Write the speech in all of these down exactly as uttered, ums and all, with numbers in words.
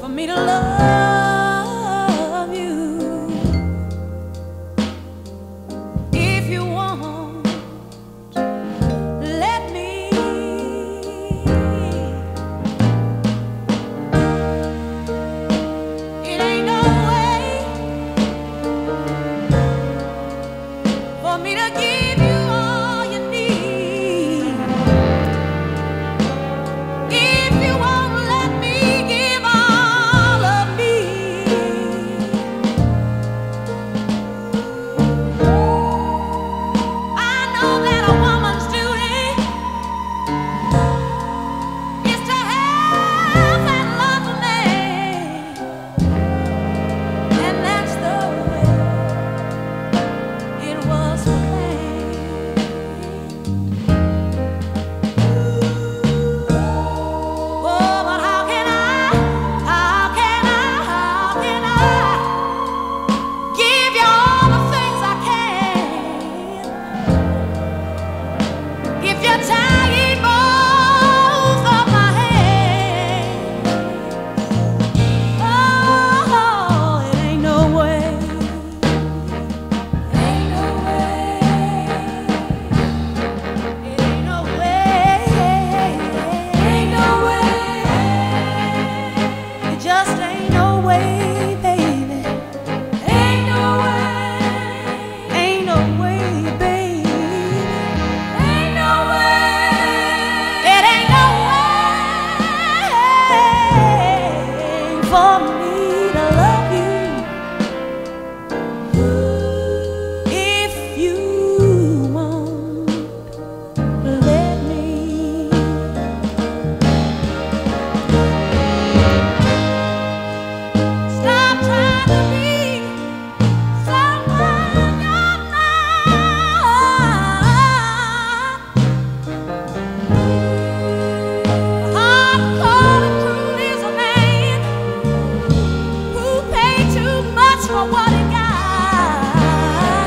for me to love you. If you want, let me. It ain't no way for me to give you all you need. If you won't let me give all of me, I know that a woman's duty is to have and love a man, and that's the way it was for me. Oh, but how can I, how can I, how can I give you all the things I can if you're tying both of my hands? Oh, it ain't no way, ain't no way, it ain't no way, ain't no way, it just ain't no way, baby. Ain't no way, ain't no way, baby. Ain't no way, it ain't no way for me to love you. If you won't let me. Stop trying to be someone you're not. Hard-cold and cruel is a man who paid too much for what he got.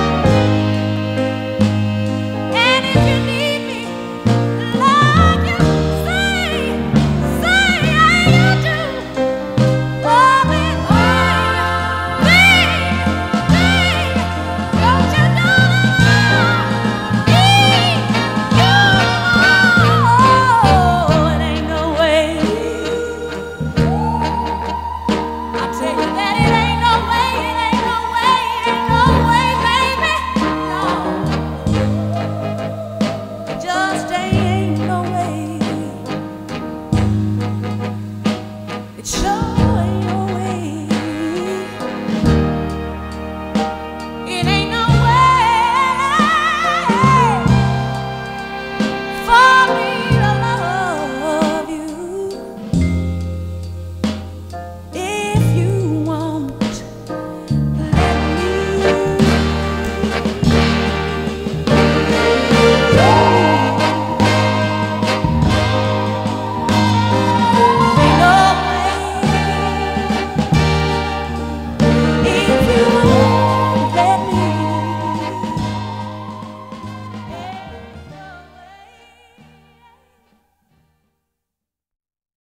And if you need me, like you say, say how you do. Oh, baby, baby, baby, don't you know that I need you? It ain't no way. I tell you that it ain't no way, it ain't no way, it ain't no way, baby. No, it just ain't no way. It sure